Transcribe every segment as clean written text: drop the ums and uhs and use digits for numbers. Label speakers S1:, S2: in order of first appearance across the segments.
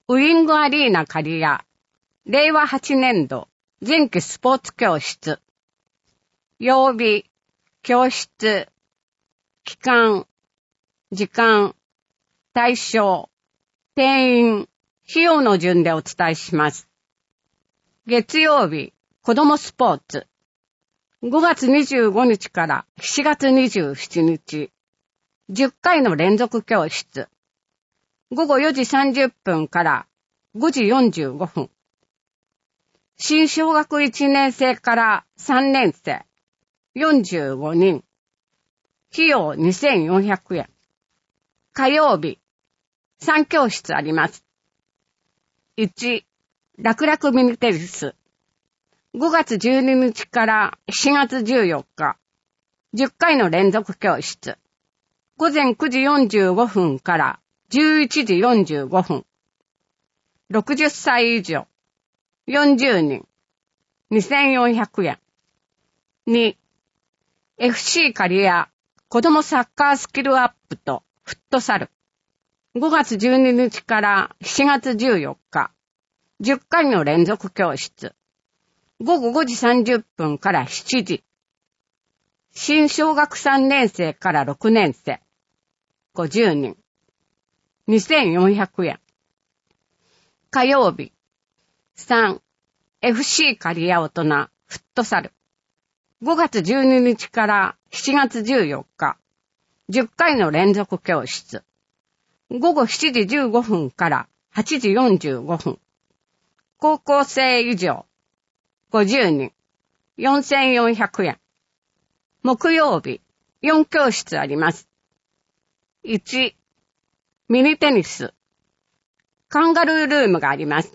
S1: ウイングアリーナ刈谷、令和8年度、前期スポーツ教室。曜日、教室、期間、時間、対象、定員、費用の順でお伝えします。月曜日、子どもスポーツ。5月25日から7月27日、10回の連続教室。午後4時30分から5時45分。新小学1年生から3年生、45人。費用2400円。火曜日、3教室あります。1、楽々ミニテニス。5月12日から7月14日、10回の連続教室。午前9時45分から11時45分。60歳以上、40人、2400円。2、FC 刈谷、子供サッカースキルアップとフットサル。5月12日から7月14日、10回の連続教室。午後5時30分から7時。新小学3年生から6年生、50人、2400円。火曜日、3、FC 刈谷大人、フットサル。5月12日から7月14日、10回の連続教室。午後7時15分から8時45分。高校生以上、50人、4400円。木曜日、4教室あります。1、ミニテニス。カンガルールームがあります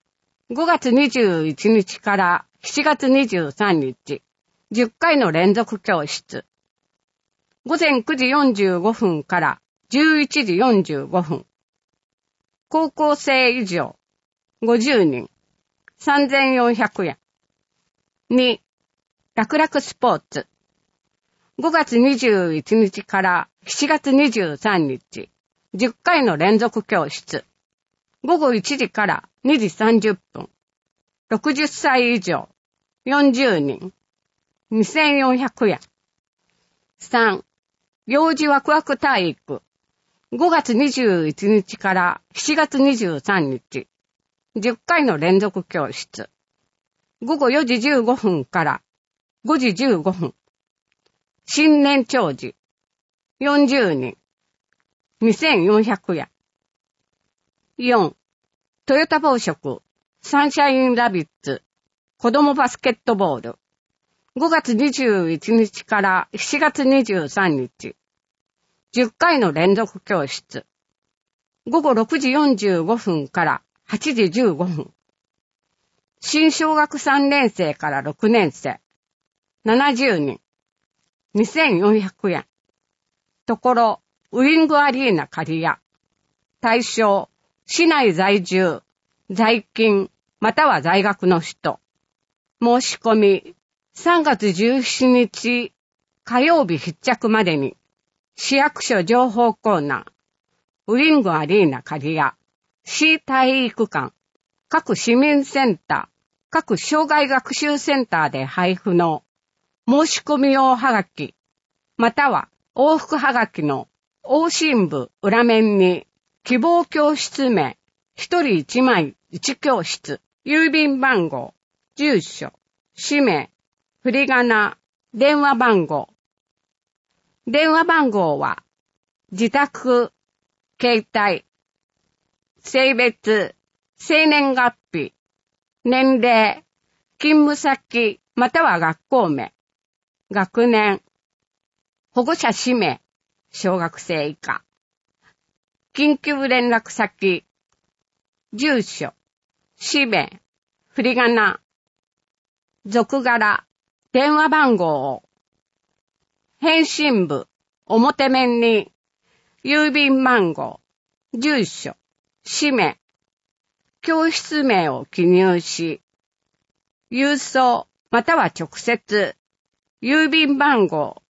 S1: 。5月21日から7月23日、10回の連続教室。午前9時45分から11時45分。高校生以上、50人、3400円。2、楽々スポーツ。5月21日から7月23日、10回の連続教室。午後1時から2時30分。60歳以上、40人、2400円。3、幼児ワクワク体育。5月21日から7月23日、10回の連続教室。午後4時15分から5時15分。新年長寿、40人、2400円。4、トヨタ紡織、サンシャインラビッツ、子供バスケットボール。5月21日から7月23日、10回の連続教室。午後6時45分から8時15分。新小学3年生から6年生、70人、2400円。ところ、ウイングアリーナ刈谷。対象、市内在住、在勤、または在学の人。申し込み、3月17日火曜日必着までに、市役所情報コーナー、ウイングアリーナ刈谷、市体育館、各市民センター、各障害学習センターで配布の申し込み用はがき、または往復はがきの往診部裏面に希望教室名、一人一枚一教室、郵便番号、住所、氏名、振り仮名、電話番号。電話番号は、自宅、携帯、性別、生年月日、年齢、勤務先、または学校名、学年、保護者氏名、小学生以下、緊急連絡先、住所、氏名、振り仮名、属柄、電話番号を、返信部、表面に、郵便番号、住所、氏名、教室名を記入し、郵送または直接、郵便番号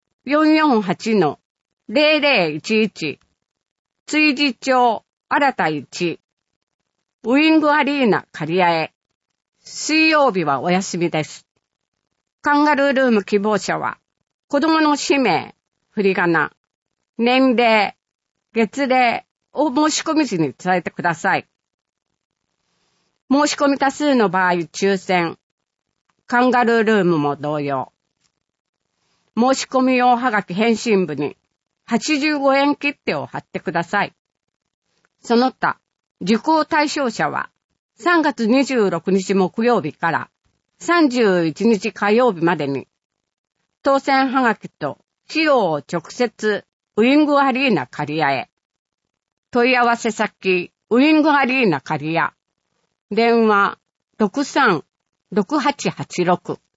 S1: 448-0011、築地町新田1、 ウイングアリーナ刈谷へ。水曜日はお休みです。カンガルールーム希望者は、子供の氏名、振り仮名、年齢、月齢を申し込み時に伝えてください。申し込み多数の場合抽選。カンガルールームも同様。申し込み用はがき返信部に85円切手を貼ってください。その他、受講対象者は3月26日木曜日から31日火曜日までに、当選はがきと費用を直接ウイングアリーナ刈谷へ。問い合わせ先、ウイングアリーナ刈谷。電話、63-6886